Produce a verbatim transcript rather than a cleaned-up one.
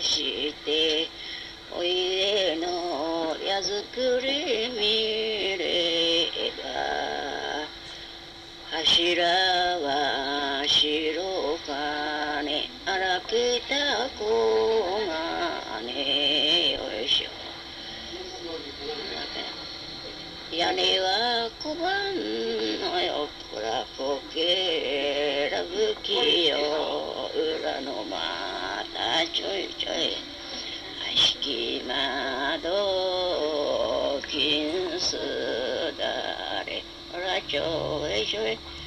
しておいでの矢作り見れば柱は白金荒けた子がねよいしょ屋根は小判のよっこらこけらぶきよ裏のまたちょいちょいあしき窓金すだれほらちょいちょい